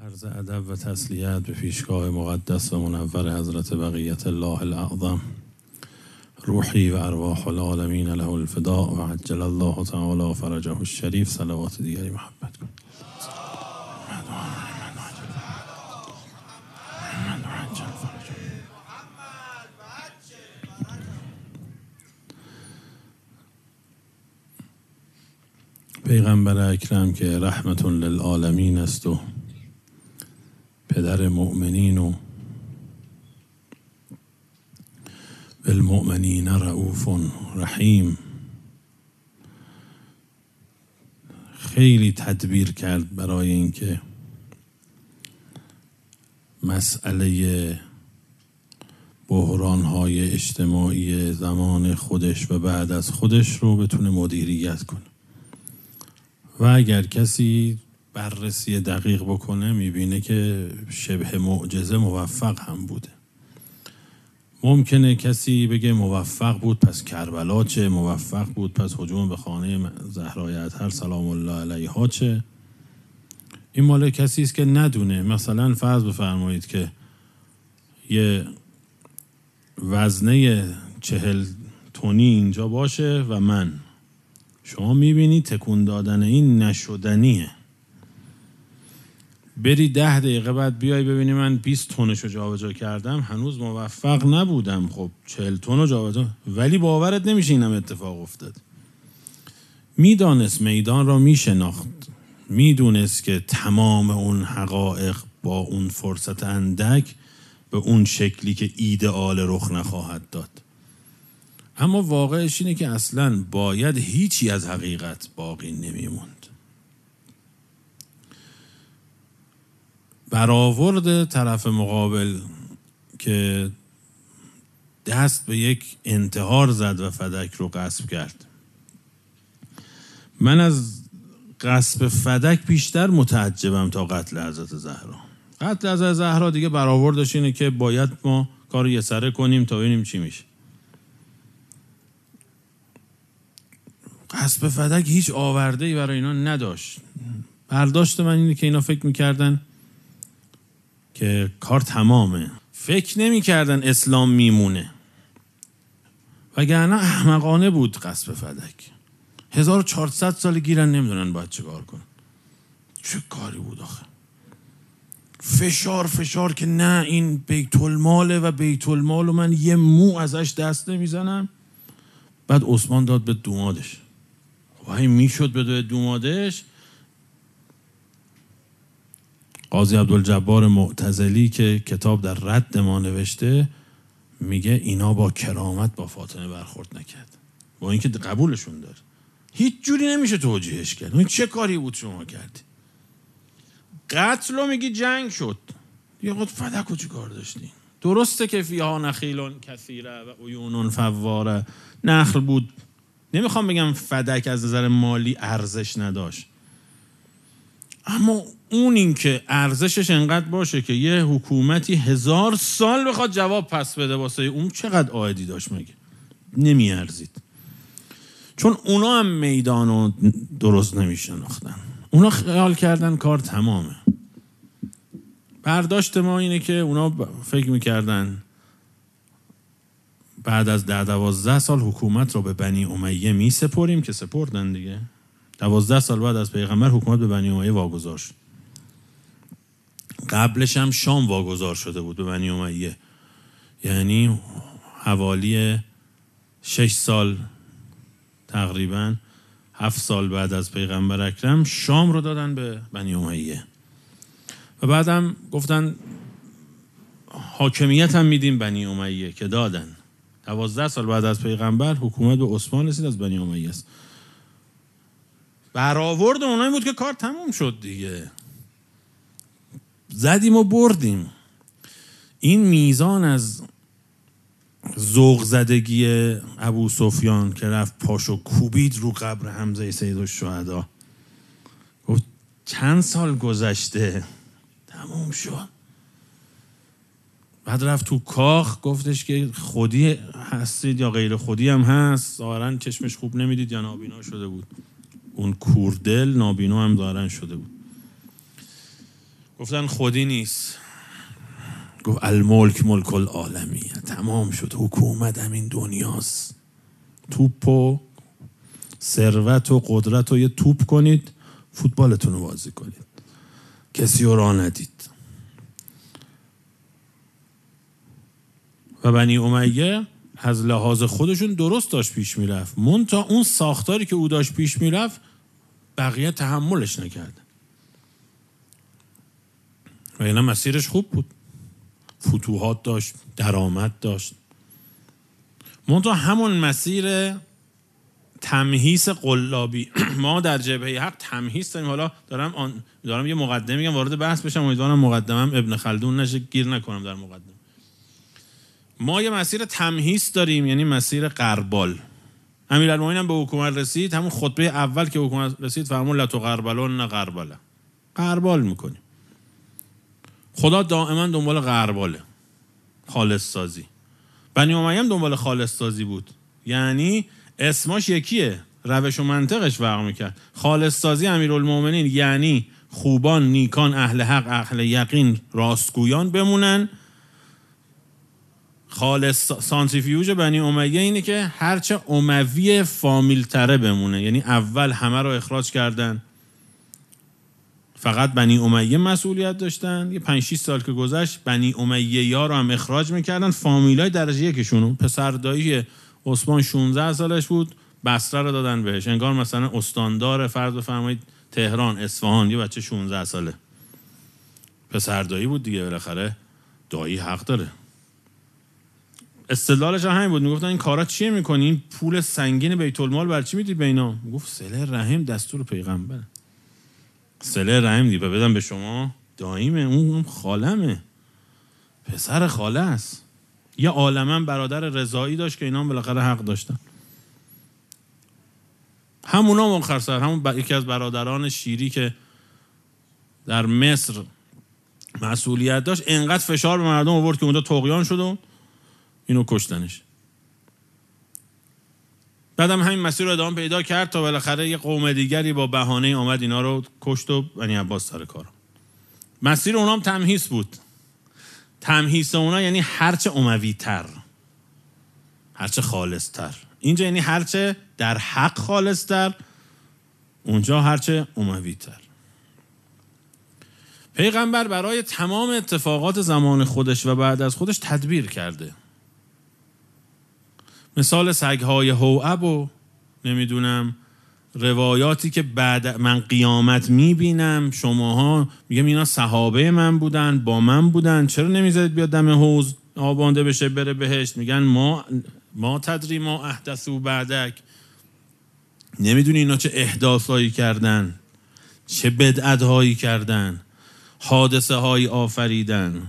عرض ادب و تسلیت به پیشگاه مقدس و منور حضرت بقیت الله الاعظم، روحی و ارواح العالمین له الفداء و عجل الله تعالی فرجه الشریف. صلوات دیگری محبت کن. پیغمبر اکرم که رحمت للعالمین است و پدر مؤمنین و بالمؤمنین رؤوف رحیم، خیلی تدبیر کرد برای اینکه مسئله بحران‌های اجتماعی زمان خودش و بعد از خودش رو بتونه مدیریت کنه. و اگر کسی بررسی دقیق بکنه میبینه که شبه معجزه موفق هم بوده. ممکنه کسی بگه موفق بود پس کربلا چه، موفق بود پس هجوم به خانه زهرای اطهر سلام الله علیها چه. این مال کسی است که ندونه. مثلا فرض بفرمایید که یه وزنه 40 تنی اینجا باشه و شما میبینی تکون دادن این نشدنیه. بری 10 دقیقه بعد بیای ببینی من 20 تنشو جابجا کردم، هنوز موفق نبودم. خب 40 تن رو جابجا، ولی باورت نمیشه اینم اتفاق افتاد. میدانست میدان را میشناخت، میدونست که تمام اون حقایق با اون فرصت اندک به اون شکلی که ایدئال رخ نخواهد داد. اما واقعش اینه که اصلاً باید هیچی از حقیقت باقی نمیموند. برآورد طرف مقابل که دست به یک انتحار زد و فدک رو غصب کرد، من از غصب فدک بیشتر متعجبم تا قتل حضرت زهرا. قتل حضرت زهرا دیگه برآوردش اینه که باید ما کارو یه سره کنیم تا ببینیم چی میشه. غصب فدک هیچ آورده‌ای برای اینا نداشت. برداشت من اینه که اینا فکر میکردن که کار تمامه، فکر نمیکردن اسلام میمونه. وگرنه احمقانه بود غصب فدک. 1400 سال گیرن نمیدونن باید چه کار کنن. چه کاری بود آخه؟ فشار که نه این بیت الماله و بیت المال و من یه مو ازش دست نمیزنم. بعد عثمان داد به دومادش. وای میشد بده دومادش. قاضی عبدالجبار معتزلی که کتاب در رد ما نوشته میگه اینا با کرامت با فاطمه برخورد نکرد، با اینکه قبولشون داره. هیچ جوری نمیشه توجیهش کرد. این چه کاری بود شما کردی؟ قتل رو میگی جنگ شد، یه قد فدک رو چی کار داشتی؟ درسته که فیها نخیلون کثیره و عیونون فواره، نخل بود. نمیخوام بگم فدک از نظر مالی ارزش نداشت، اما اون این که ارزشش انقدر باشه که یه حکومتی 1000 سال بخواد جواب پس بده واسه اون، چقدر عائدی داشت مگه؟ نمیارزید. چون اونا هم میدانو درست نمیشناختن. اونا خیال کردن کار تمامه. برداشت ما اینه که اونا فکر میکردن بعد از 10-12 سال حکومت رو به بنی امیه می سپریم، که سپردن دیگه. 12 سال بعد از پیغمبر حکومت به بنی امیه واگذار شد. قبلش هم شام واگذار شده بود به بنی امیه، یعنی حوالی 6 سال تقریبا 7 سال بعد از پیغمبر اکرم شام رو دادن به بنی امیه. و بعدم گفتن حاکمیت هم میدیم بنی امیه، که دادن. 12 سال بعد از پیغمبر حکومت به عثمان رسید از بنی امیه است. برآورد اونایی بود که کار تموم شد دیگه. زدیم و بردیم. این میزان از ذوق زدگی ابو سفیان که رفت پاشو کوبید رو قبر حمزه سیدالشهدا، گفت چند سال گذشته تموم شد. بعد رفت تو کاخ گفتش که خودی هستید یا غیر خودی هم هست. ظاهراً چشمش خوب نمیدید یا نابینا شده بود. اون کوردل نابینا هم ظاهراً شده بود. گفتن خودی نیست. گفت الملک ملک العالمیه، تمام شد، حکومت همین دنیاست. توپ و ثروت و قدرت رو یه توپ کنید، فوتبالتون رو بازی کنید، کسی رو راه ندید. و بنی امیه از لحاظ خودشون درست داشت پیش میرفت، منتها اون ساختاری که او داشت پیش میرفت بقیه تحملش نکرد. و اینا مسیرش خوب بود، فتوحات داشت، درآمد داشت، منتها همون مسیر تمهیس قلابی. ما در جبهه حق تمهیس داریم. حالا دارم یه مقدمه میگم، وارد بحث بشم، امیدوارم مقدمم ابن خلدون نشه، گیر نکنم در مقدمه. ما یه مسیر تمهیس داریم، یعنی مسیر غربال. امیرالمومنین به حکومت رسید، همون خطبه اول که حکومت رسید فرمود لا تغربلن غربله، غربال میکنیم. خدا دائما دنبال غرباله، خالص سازی. بنی امیه هم دنبال خالص سازی بود، یعنی اسمش یکیه، روش و منطقش فرق میکرد. خالص سازی امیرالمومنین یعنی خوبان، نیکان، اهل حق، اهل یقین، راستگویان بمونن. خالص سانتریفیوژ بنی امیه اینه که هرچه اموی فامیل تره بمونه، یعنی اول همه رو اخراج کردن، فقط بنی امیه مسئولیت داشتن. یه 5-6 سال که گذشت بنی امیه ها رو هم اخراج میکردن، فامیلای درجه یکشونو. پسر دایی عثمان 16 سالش بود، بصره رو دادن بهش، انگار مثلا استاندار فرض بفرمایید تهران، اصفهان، یه بچه 16 ساله پسر دایی بود دیگه، بالاخره دایی حق داره. استدلالش هم همین بود، میگفتن این کارا چیه میکنی، این پول سنگین بیت المال بر چی میدی به اینا؟ میگفت صله رحم دستور پیغمبره، صله رحم دی بدم به شما، داییمه، اون خالمه، پسر خاله است. یه عالمه برادر رضایی داشت که اینا هم بالاخره حق داشتن. همونا مختصر همون یکی از برادران شیری که در مصر مسئولیت داشت، انقدر فشار به مردم آورد که اونجا طغیان شد و اینو کشتنش. بعدم همین مسیر رو ادامه پیدا کرد تا بالاخره یه قوم دیگری با بهانه آمد اینا رو کشت و بنی عباس سر کار. مسیر اونا هم تمهیس بود. تمهیس اونا یعنی هرچه اموی تر، هرچه خالص تر. اینجا یعنی هرچه در حق خالص تر، اونجا هرچه اموی تر. پیغمبر برای تمام اتفاقات زمان خودش و بعد از خودش تدبیر کرده. مثال سگهای هوعب و نمیدونم روایاتی که بعد من قیامت میبینم، شماها میگم اینا صحابه من بودن، با من بودن، چرا نمیذارید بیاد دم حوض آبانده بشه بره بهشت؟ میگن ما تدری ما احدثوا بعدک، نمیدونی اینا چه احداثایی کردن، چه بدعت‌هایی کردن، حادثه هایی آفریدن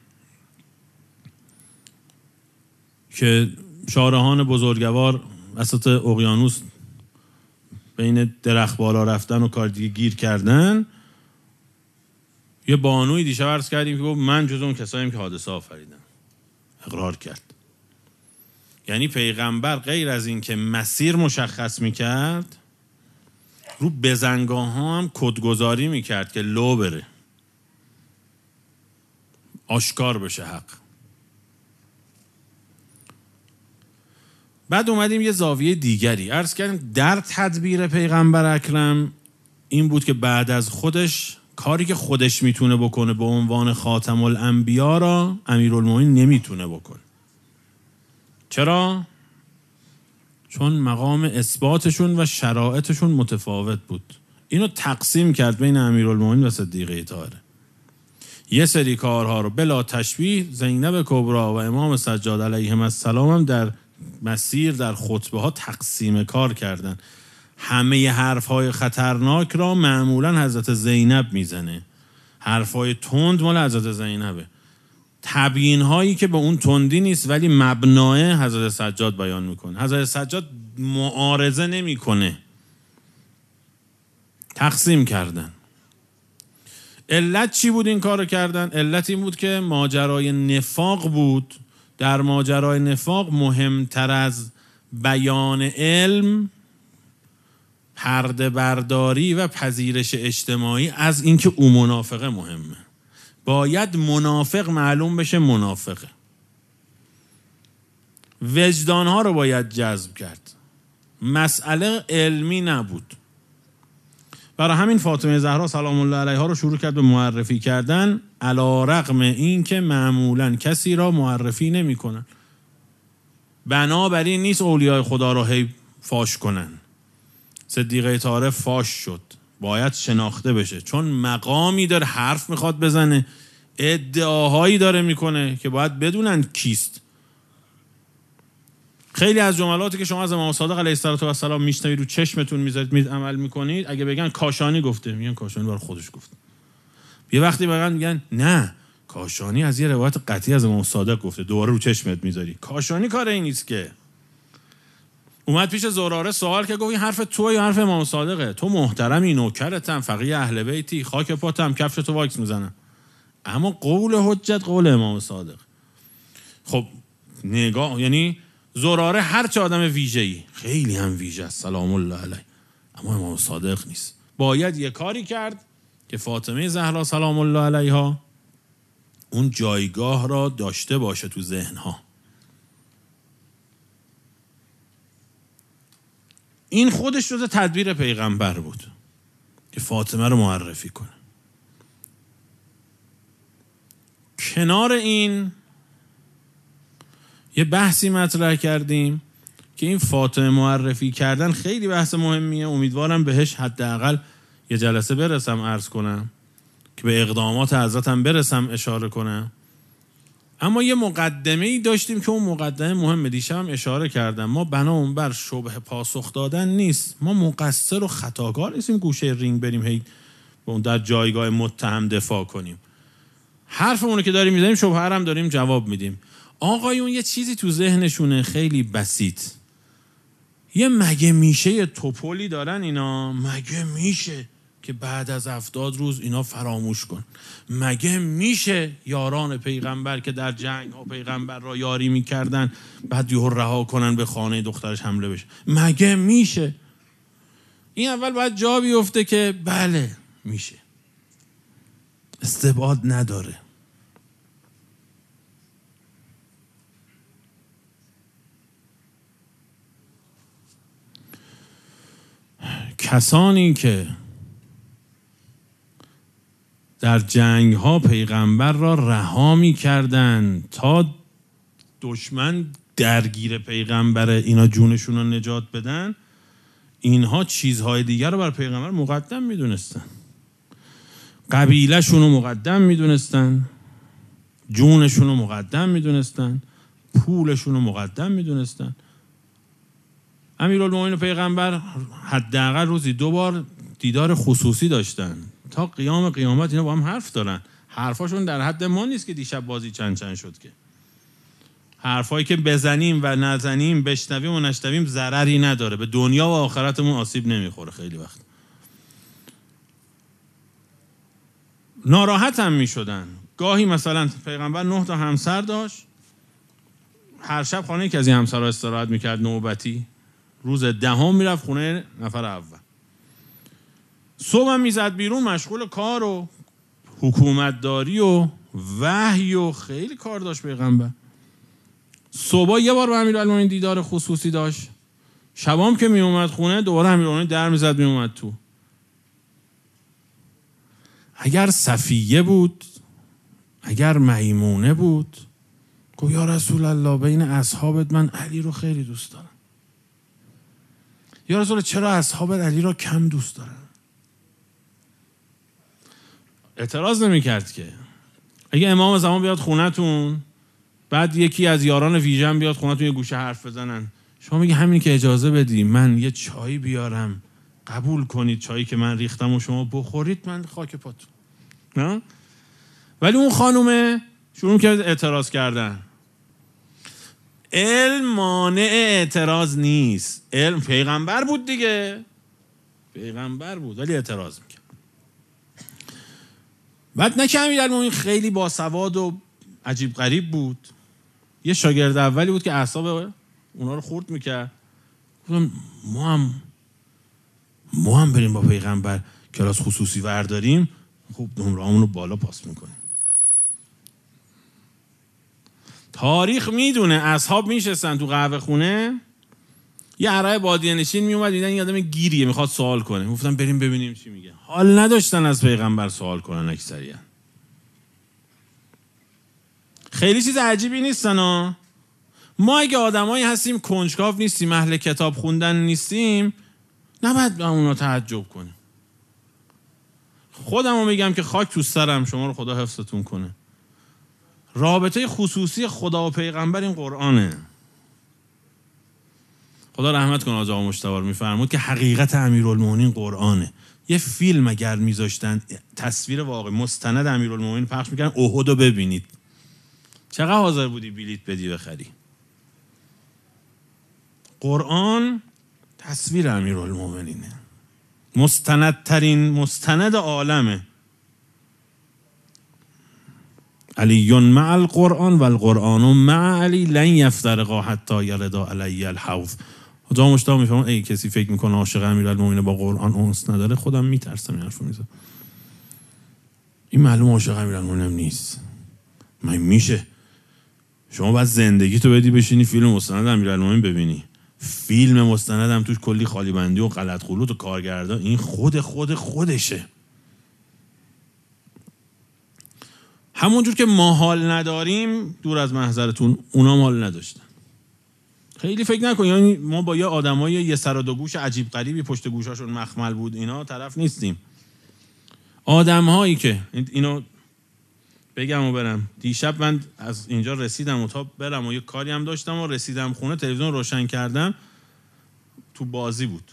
که شارهان بزرگوار وسط اقیانوس بین درخت بالا رفتن و کار دیگه گیر کردن. یه بانوی دیشب عرض کردیم که گفت من جز اون کساییم که حادثه آفریدم، اقرار کرد. یعنی پیغمبر غیر از این که مسیر مشخص میکرد، رو بزنگاه ها هم کدگذاری میکرد که لو بره، آشکار بشه حق. بعد اومدیم یه زاویه دیگری عرض کردیم. در تدبیر پیغمبر اکرم این بود که بعد از خودش کاری که خودش میتونه بکنه به عنوان خاتم الانبیا را امیرالمومنین نمیتونه بکنه. چرا؟ چون مقام اثباتشون و شرایطشون متفاوت بود. اینو تقسیم کرد بین امیرالمومنین و صدیقه طاهره. یه سری کارها رو بلا تشبیه زینب کبرا و امام سجاد علیهم السلام هم در مسیر در خطبه ها تقسیم کار کردن. همه حرفهای خطرناک را معمولا حضرت زینب میزنه، حرفهای تند مال حضرت زینبه، تبیین هایی که به اون تندی نیست ولی مبنای حضرت سجاد بیان میکنه. حضرت سجاد معارضه نمیکنه. تقسیم کردن. علت چی بود این کارو کردن؟ علت این بود که ماجرای نفاق بود. در ماجرای نفاق مهمتر از بیان علم، پرده برداری و پذیرش اجتماعی از اینکه او منافقه مهمه. باید منافق معلوم بشه منافقه. وجدانها رو باید جذب کرد. مسئله علمی نبود. برای همین فاطمه زهرا سلام الله علیها رو شروع کرد به معرفی کردن، علی رغم این که معمولا کسی را معرفی نمی کنن. بنابراین نیست اولیاء خدا را هی فاش کنن. صدیقه طاهره فاش شد، باید شناخته بشه، چون مقامی داره، حرف میخواد بزنه، ادعاهایی داره میکنه که باید بدونن کیست. خیلی از جملاتی که شما از امام صادق علیه السلام میشنوید رو چشمتون میذارید عمل میکنید، اگه بگن کاشانی گفته، میگن کاشانی برای خودش گفته. یه وقتی میگن نه کاشانی از یه روایت قطعی از امام صادق گفته، دوباره رو چشمت میذاری. کاشانی کار این نیست که. اومد پیش زراره سوال که گفت این حرف توئه یا حرف امام صادقه؟ تو محترمی، نوکرتم، فقیه اهل بیتی، خاک پاتم، کفش تو واکس میزنم، اما قول حجت قول امام صادق. خب نگاه، یعنی زراره هر چه آدم ویژه‌ای، خیلی هم ویژه است سلام الله علیه، اما امام صادق نیست. باید یه کاری کرد که فاطمه زهرا سلام الله علیها اون جایگاه را داشته باشه تو ذهنها. این خودش جز تدبیر پیغمبر بود که فاطمه رو معرفی کنه. کنار این یه بحثی مطرح کردیم که این فاطمه معرفی کردن خیلی بحث مهمیه. امیدوارم بهش حداقل یه جلسه برسم عرض کنم که به اقدامات حضرتم برسم اشاره کنم. اما یه مقدمه‌ای داشتیم که اون مقدمه مهمه، دیشبم اشاره کردم. ما بنامون بر شبه پاسخ دادن نیست، ما مقصر و خطاکار نیستیم گوشه رینگ بریم هی در جایگاه متهم دفاع کنیم. حرفمون رو که داریم میزنیم شبهه هم داریم جواب میدیم. آقایون یه چیزی تو ذهنشونه خیلی بسیط، یه مگه میشه توپولی دارن اینا، مگه میشه که بعد از 70 روز اینا فراموش کن، مگه میشه یاران پیغمبر که در جنگ ها پیغمبر را یاری میکردن بعد یهو رها کنن به خانه دخترش حمله بشه، مگه میشه؟ این اول باید جا بیفته که بله میشه، استبعاد نداره. کسانی که در جنگ ها پیغمبر را رها می کردن تا دشمن درگیر پیغمبر اینا جونشون رو نجات بدن، اینها چیزهای دیگر رو بر پیغمبر مقدم می دونستن. قبیله شون رو مقدم می دونستن، جونشون رو مقدم می دونستن، پولشون رو مقدم می دونستن. امیرالمومنین پیغمبر حداقل روزی 2 بار دیدار خصوصی داشتن. تا قیام قیامت اینا با هم حرف دارن. حرفاشون در حد ما نیست که دیشب بازی چند شد که. حرفایی که بزنیم و نزنیم، بشنویم و نشنویم ضرری نداره، به دنیا و آخرتمون آسیب نمیخوره. خیلی وقت ناراحت هم میشدن. گاهی مثلا پیغمبر 9 تا همسر داشت، هر شب خانه یکی از این همسرها استراحت میکرد نوبتی، روز 10 میرفت خونه نفر اول. صبح هم میزد بیرون مشغول کار و حکومتداری و وحی و خیلی کار داشت پیغمبر. صبح یه بار با امیرالمومنین دیدار خصوصی داشت، شبام که میومد خونه دوباره امیرالمومنین در میزد میومد تو. اگر صفیه بود، اگر میمونه بود، گفت یا رسول الله بین اصحابت من علی رو خیلی دوست دارم. یا رسول الله چرا اصحابت علی رو کم دوست دارن؟ اعتراض نمی کرد که. اگه امام زمان بیاد خونتون، بعد یکی از یاران ویژن بیاد خونتون یه گوشه حرف بزنن، شما میگه همین که اجازه بدی من یه چای بیارم قبول کنید، چایی که من ریختم و شما بخورید، من خاک پاتون. نه؟ ولی اون خانومه شروع کرد اعتراض کردن. علم مانع اعتراض نیست. علم پیغمبر بود دیگه، پیغمبر بود ولی اعتراض میکرد. بعد نه که امیرالمومنین خیلی باسواد و عجیب غریب بود، یه شاگرد اولی بود که اعصاب اونا رو خورد میکرد. گفتم ما هم بریم با پیغمبر کلاس خصوصی ورداریم، خوب نمره‌مون رو بالا پاس میکنیم. تاریخ میدونه اصحاب میشستن تو قهوه خونه، یه عرای بادیه نشین میومد دیدن یه آدم گیریه میخواد سوال کنه، گفتن بریم ببینیم چی میگه. حال نداشتن از پیغمبر سوال کنن اکثریت. خیلی چیز عجیبی نیستن ها. ما اگه آدمایی هستیم کنجکاو نیستیم، اهل کتاب خوندن نیستیم، نباید به اونا تعجب کنیم. خودمو میگم که خاک تو سرم، شما رو خدا حفظتون کنه. رابطه خصوصی خدا و پیغمبر این قرآنه. خدا رحمت کنه آقا مجتبی میفرمود که حقیقت امیرالمومنین قرآنه. یه فیلم اگر میذاشتن تصویر واقعی مستند امیرالمومنین پخش میکردن، احد رو ببینید. چقدر حاضر بودی بلیت بدی بخری؟ قرآن تصویر امیرالمومنینه، مستندترین مستند عالمه. علی مع القرآن و القرآن مع علی لن یفترقا حتی یردا علی الحوض. جا مشتاق میفهمم ای کسی فکر میکنه عاشق امیرالمومنین با قرآن انس نداره، خودم میترسم این حرفو میزنم. این معلوم عاشق امیرالمومنین نیست. من میشه شما باید زندگی تو بدی بشینی فیلم مستند امیرالمومنین ببینی؟ فیلم مستند هم توش کلی خالی بندی و غلط خلوط و کارگردان، این خودشه. همونجور که ما حال نداریم، دور از محضرتون اونا حال نداشتن. خیلی فکر نکن یعنی ما با یه آدمای یه سر و دو گوش عجیب غریبی پشت گوشاشون مخمل بود اینا طرف نیستیم. آدم‌هایی که اینو بگم و برم، دیشب من از اینجا رسیدم و تا برم و یه کاری هم داشتم و رسیدم خونه، تلویزیون روشن کردم، تو بازی بود.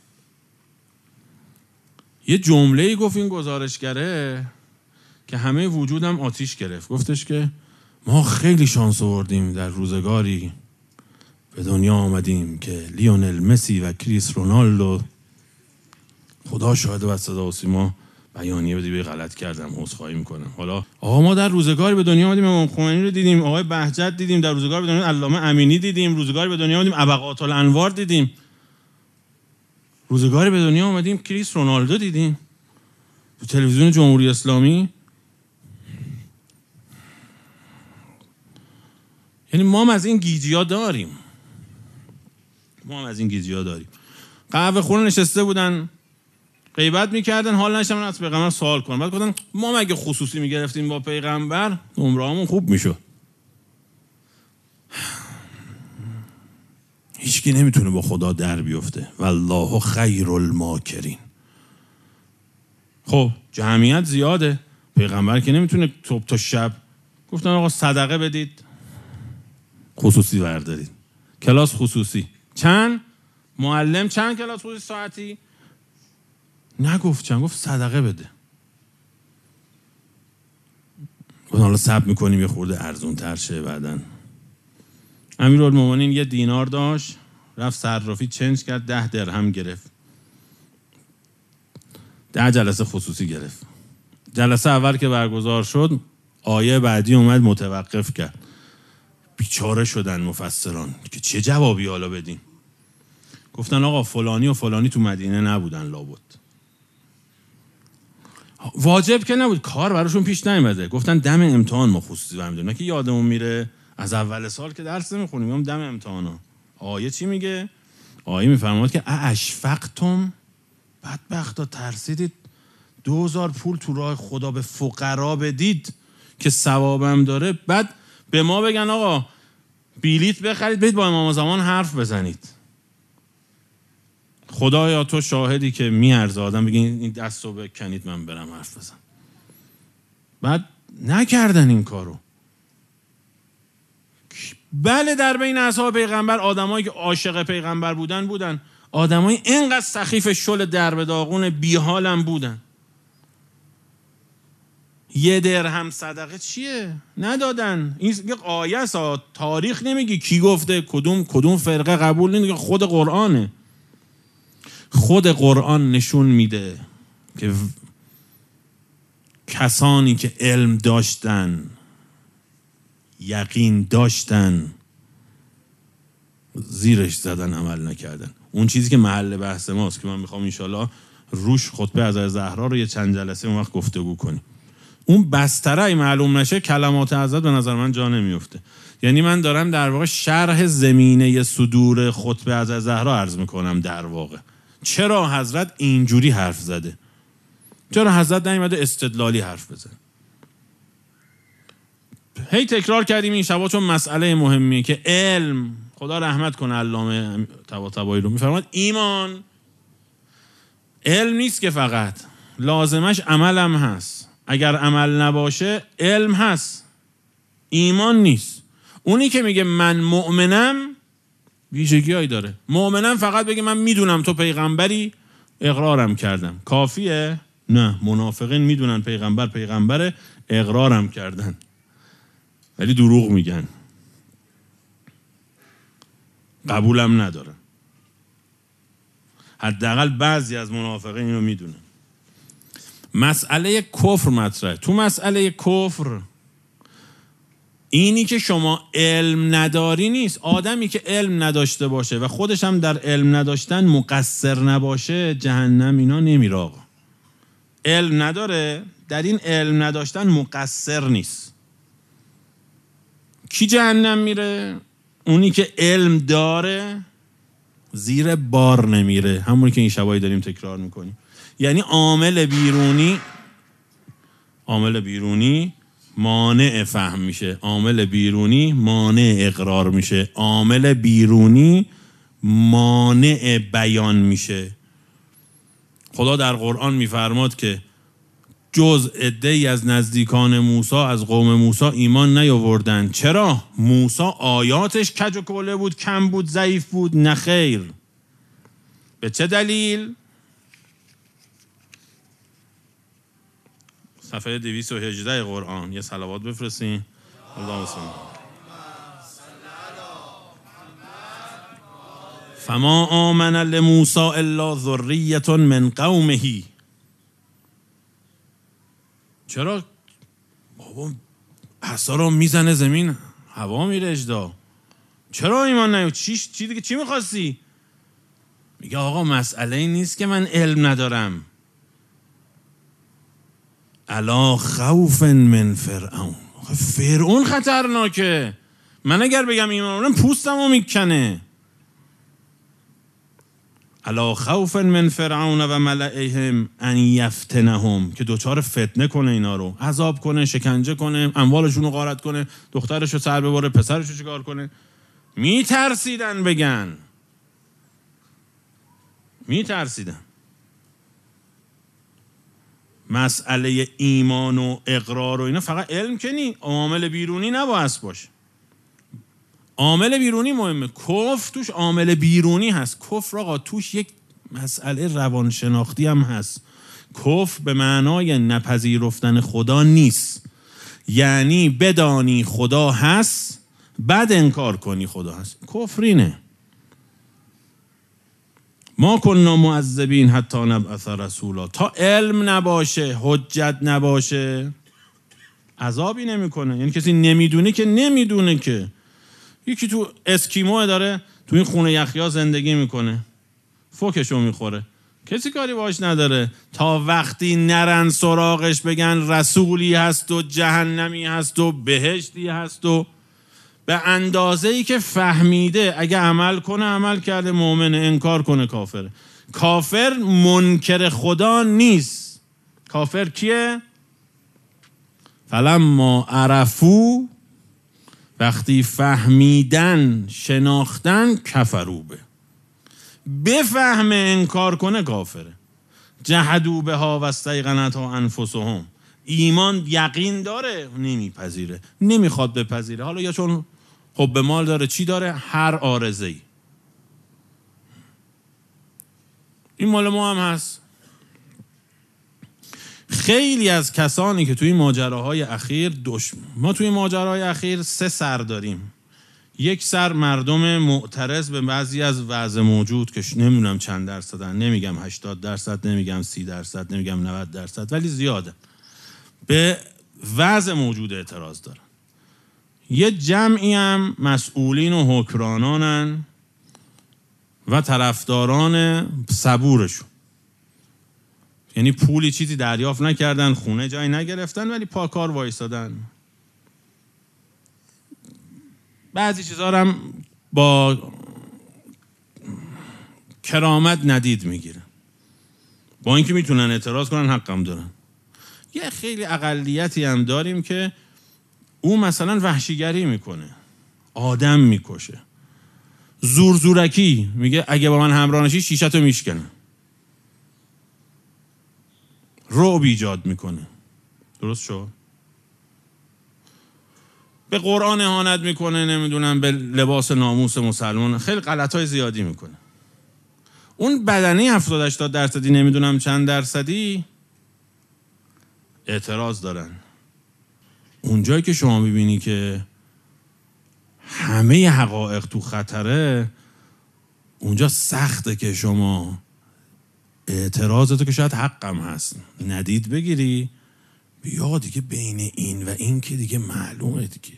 یه جمله‌ای گفت این گزارشگره که همه وجودم آتیش گرفت. گفتش که ما خیلی شانس آوردیم در روزگاری به دنیا آمدیم که لیونل مسی و کریس رونالدو، خدا شاهد و صدا و سیما بیانیه بدی غلط کردم عذرخواهی میکنم. حالا آقا ما در روزگاری به دنیا آمدیم امام خمینی رو دیدیم، آقای بهجت دیدیم، در روزگار به دنیا علامه امینی دیدیم، روزگاری به دنیا آمدیم ابقات الانوار دیدیم، روزگاری به دنیا آمدیم کریس رونالدو دیدیم تو تلویزیون جمهوری اسلامی. یعنی ما هم از این گیجی‌ها داریم. قهوه خونه نشسته بودن غیبت میکردن، حال نشدن از پیغمبر سوال کنن. بعد گفتن ما مگه خصوصی میگرفتیم با پیغمبر عمرهامون خوب میشد. هیچکی نمیتونه با خدا در بیفته. والله خیر الماکرین. خب جمعیت زیاده، پیغمبر که نمیتونه صبح تا شب. گفتن آقا صدقه بدید، خصوصی بردارید، کلاس خصوصی. چند معلم چند کلاس خصوصی ساعتی؟ نگفت چند، گفت صدقه بده. گفت حالا صبر میکنیم یه خورده ارزون تر شه بعدن. امیرالمومنین یه دینار داشت، رفت صرافی چنج کرد، 10 درهم گرفت، 10 جلسه خصوصی گرفت. جلسه اول که برگزار شد آیه بعدی اومد متوقف کرد. بیچاره شدن مفسران که چه جوابی حالا بدیم. گفتن آقا فلانی و فلانی تو مدینه نبودن لابد. واجب که نبود، کار براشون پیش نیومده. گفتن دم امتحان ما خصوصی برمی‌داریم. نه که یادمون میره از اول سال که درس نمیخونیم، میگم دم امتحانا. آیه چی میگه؟ آیه میفرماید که اشفقتم، بدبختا ترسیدید 2000 پول تو راه خدا به فقرا بدید که ثوابم داره، بعد به ما بگن آقا بلیت بخرید برید با امام زمان حرف بزنید. خدایا تو شاهدی که میارزه آدم بگه این دستو بکنید من برم حرف بزنم. بعد نکردن این کارو. بله در بین اصحاب پیغمبر آدمایی که عاشق پیغمبر بودن، آدمایی اینقدر سخیف شل درب داغون بیحالم بودن. 1 درهم صدقه چیه؟ ندادن. این یک آیه است، تاریخ نمیگی کی گفته، کدوم فرقه قبول نمیگه، خود قرآنه. خود قرآن نشون میده که کسانی که علم داشتن، یقین داشتن، زیرش زدن، عمل نکردن. اون چیزی که محل بحث ماست که من میخوام انشالله روش خطبه از زهرا رو یه چند جلسه اون وقت گفتگو کنیم. اون بستره معلوم نشه کلمات حضرت به نظر من جا نمیفته. یعنی من دارم در واقع شرح زمینه صدور خطبه از زهرا عرض میکنم. در واقع چرا حضرت اینجوری حرف زده، چرا حضرت نیامده استدلالی حرف بزنه. هی تکرار کردیم این شبا چون مسئله مهمیه که علم، خدا رحمت کنه علامه طباطبایی رو، میفرماد ایمان علم نیست که فقط، لازمش عمل هم هست. اگر عمل نباشه علم هست، ایمان نیست. اونی که میگه من مؤمنم ویژگی هایی داره. مؤمنم فقط بگه من میدونم تو پیغمبری، اقرارم کردم، کافیه؟ نه، منافقین میدونن پیغمبره، اقرارم کردن ولی دروغ میگن، قبولم ندارن. حداقل بعضی از منافقین اینو میدونن. مسئله کفر مطرحه. تو مسئله کفر اینی که شما علم نداری نیست. آدمی که علم نداشته باشه و خودش هم در علم نداشتن مقصر نباشه جهنم اینا نمیره آقا. علم نداره، در این علم نداشتن مقصر نیست. کی جهنم میره؟ اونی که علم داره زیر بار نمیره. همونی که این شبایی داریم تکرار میکنیم. یعنی عامل بیرونی مانع فهم میشه، عامل بیرونی مانع اقرار میشه، عامل بیرونی مانع بیان میشه. خدا در قرآن میفرماد که جز عده‌ای از نزدیکان موسی از قوم موسی ایمان نیاوردن. چرا؟ موسی آیاتش کج و کوله بود، کم بود، ضعیف بود؟ نه خیر. به چه دلیل؟ صفحه 218 قرآن یه صلوات بفرستین. اللهم صل. فما آمن لموسی الا ذریة من قومه. چرا؟ بابا عصا رو میزنه زمین هوا میره اجدا. چرا ایمان نیاوردی؟ چی دیگه چی میخواستی؟ میگه آقا مسئله این نیست که من علم ندارم. الا خوف من فرعون. فرعون خطرناکه. من اگر بگم ایمان آوردم پوستمو میکنه. الا خوف من فرعون و ملئهم ان یفتنهم، که دوچار فتنه کنه اینا رو، عذاب کنه، شکنجه کنه، اموالشون رو غارت کنه، دخترشو سر ببره، پسرشو چیکار کنه. میترسیدن بگن، میترسیدن. مسئله ایمان و اقرار و اینا فقط علم که نی، عامل بیرونی نباید باشه. عامل بیرونی مهمه. کفر توش عامل بیرونی هست. کفر آقا توش یک مسئله روانشناختی هم هست. کفر به معنای نپذیرفتن خدا نیست. یعنی بدانی خدا هست بعد انکار کنی خدا هست. کفر اینه. ما کنا معذبین حتی نبعث رسولا. تا علم نباشه، حجت نباشه، عذابی نمیکنه. یعنی کسی نمیدونه که نمیدونه که. یکی تو اسکیمو داره تو این خونه یخیا زندگی میکنه، فوکشو میخوره، کسی کاری باش نداره تا وقتی نرن سراغش بگن رسولی هست و جهنمی هست و بهشتی هست و به اندازه‌ای که فهمیده اگه عمل کنه عمل کرده مؤمنه، انکار کنه کافره. کافر منکر خدا نیست. کافر کیه؟ فلما عرفو، وقتی فهمیدن شناختن، کفرو به، بفهمه انکار کنه کافره. جحدوا بها و استیقنتها انفسهم. ایمان یقین داره نمیپذیره، نمیخواد بپذیره. حالا یا چون حب مال داره، چی داره، هر عارضه‌ای. این مال ما هم هست. خیلی از کسانی که توی ماجراهای اخیر ما توی ماجراهای اخیر 3 سر داریم. یک سر مردم معترض به بعضی از وضع موجود که نمیدونم چند درصدن، نمیگم 80%، نمیگم 30%، نمیگم 90%، ولی زیاده، به وضع موجود اعتراض دارن. یه جمعی هم مسئولین و حکمرانانن و طرفداران صبورشون. یعنی پولی چیزی دریافت نکردن، خونه جایی نگرفتن، ولی پاکار وایسادن. بعضی چیزا هم با کرامت ندید میگیرن، با اینکه میتونن اعتراض کنن، حقم دارن. یه خیلی اقلیتی هم داریم که او مثلا وحشیگری میکنه، آدم میکشه، زورکی میگه اگه با من همراه نشی شیشتو میشکنه، رعب ایجاد میکنه. درست شد؟ به قرآن اهانت میکنه، نمیدونم به لباس ناموس مسلمان، خیلی غلطای زیادی میکنه. اون بدنه 70-80% نمیدونم چند درصدی اعتراض دارن. اونجایی که شما میبینی که همه حقایق تو خطره، اونجا سخته که شما اعتراضتو که شاید حقم هست ندید بگیری، بیا دیگه بین این و این که دیگه معلومه دیگه.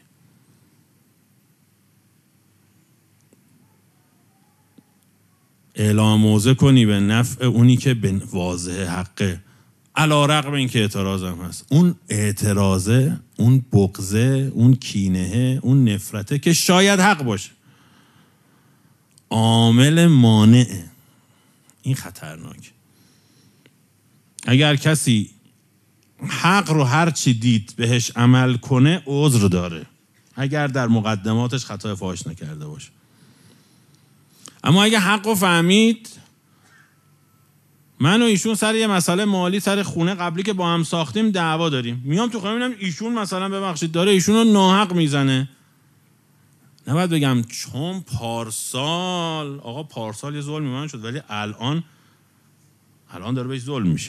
اعلام موضع کنی به نفع اونی که به واضح حقه، علی رغم این که اعتراضم هست. اون اعتراضه، اون بغضه، اون کینه، اون نفرته که شاید حق باشه، عامل مانعه. این خطرناک. اگر کسی حق رو هر چی دید بهش عمل کنه عذر داره، اگر در مقدماتش خطای فاحش نکرده باشه. اما اگه حق رو فهمید، من و ایشون سر یه مسئله مالی، سر خونه قبلی که با هم ساختیم دعوا داریم، میام تو خونه میبینم ایشون مثلا ببخشید داره ایشون رو ناحق میزنه، نباید بگم چون پارسال، آقا پارسال یه ظلمی من شد ولی الان داره بهش ظلم میشه.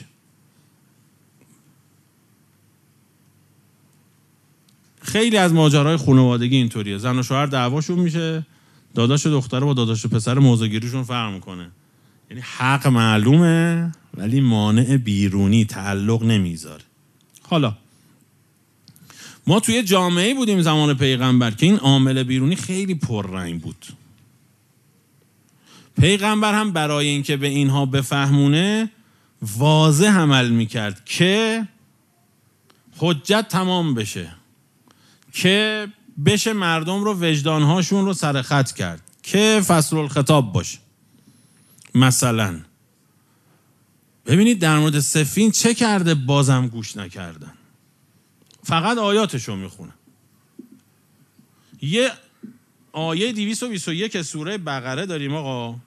خیلی از ماجراهای خانوادگی اینطوریه، زن و شوهر دعواشون میشه، داداش دختر با داداش پسر موضع‌گیریشون فرق میکنه. یعنی حق معلومه ولی مانع بیرونی تعلق نمیذاره. حالا ما توی جامعه بودیم زمان پیغمبر که این عامل بیرونی خیلی پررنگ بود. پیغمبر هم برای اینکه به اینها بفهمونه واضح عمل میکرد که حجت تمام بشه، که بشه مردم رو وجدانهاشون رو سرخط کرد، که فصل الخطاب باشه. مثلا ببینید در مورد سفین چه کرده، بازم گوش نکردن، فقط آیاتشو میخونه. یه آیه 221 سوره بقره داریم آقا،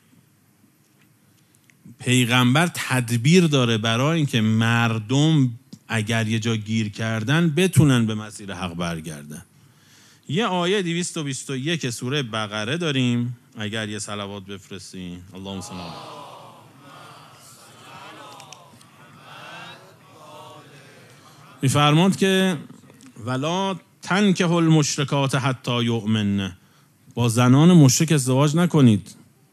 پیغمبر تدبیر داره برای اینکه مردم اگر یه جا گیر کردن بتونن به مسیر حق برگردن. یه آیه 221 سوره بقره داریم، اگر یه صلوات بفرستین. اللهم صل علی میفرماند که ولا تنکحوا المشرکات حتی یؤمن، با زنان مشرک ازدواج نکنید،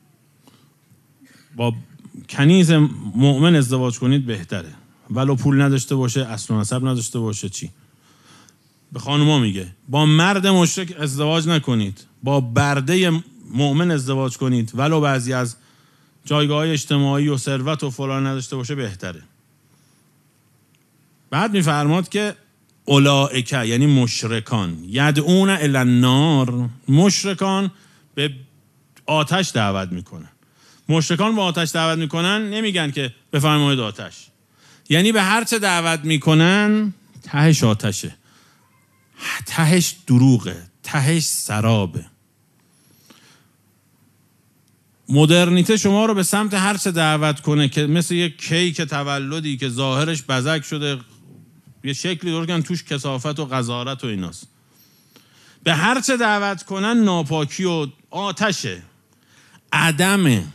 با کنیز مؤمن ازدواج کنید بهتره، ولو پول نداشته باشه، اصل و نسب نداشته باشه. چی به خانوما میگه؟ با مرد مشرک ازدواج نکنید، با برده مؤمن ازدواج کنید، ولو بعضی از جایگاه اجتماعی و ثروت و فلان نداشته باشه بهتره. بعد میفرماد که اولئک، یعنی مشرکان، یدعون الی النار، مشرکان به آتش دعوت میکنن. مشرکان به آتش دعوت میکنن، نمیگن که بفرمایید آتش، یعنی به هر چه دعوت میکنن تهش آتشه، تهش دروغه، تهش سرابه. مدرنیته شما رو به سمت هر چه دعوت کنه که مثل یک کیک تولدی که ظاهرش بزک شده، یه شکلی درست کردن توش کثافت و قذارت و ایناست، به هر چه دعوت کنن ناپاکی و آتشه، عدمه.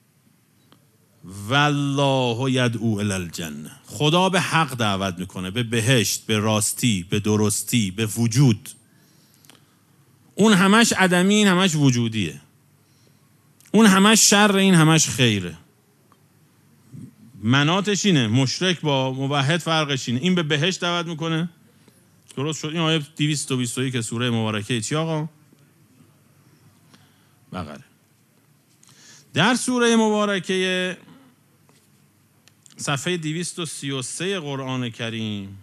والله یدعو الی الجنه، خدا به حق دعوت میکنه، به بهشت، به راستی، به درستی، به وجود. اون همش عدمی، این همش وجودیه. اون همش شر، این همش خیره. مناطش اینه، مشرک با موحد فرقش اینه. این به بهشت دعوت میکنه، درست شد. این آیه 221 که سوره مبارکه چی آقا؟ بقره. در سوره مبارکه صفحه 233 قرآن کریم.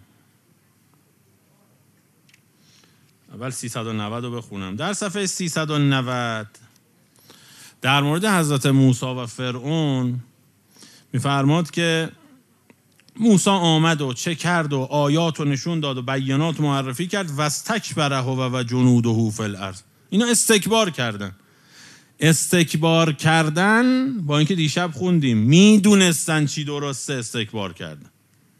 اول 390 رو بخونم. در صفحه 390 در مورد حضرت موسی و فرعون میفرماد که موسی آمد و چه کرد و آیات رو نشون داد و بیانات معرفی کرد و استکبر هو و جنوده فی الارض. اینا استکبار کردن. استکبار کردن با اینکه دیشب خوندیم میدونستن چی درسته، استکبار کردن.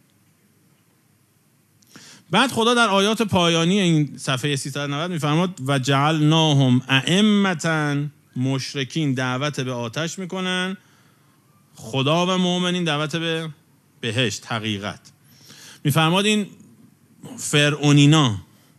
بعد خدا در آیات پایانی این صفحه 390 میفرماد و جعلناهم ائمة، مشرکین دعوت به آتش میکنن، خدا و مؤمنین دعوت به بهشت. حقیقت میفرماد این فرعونینا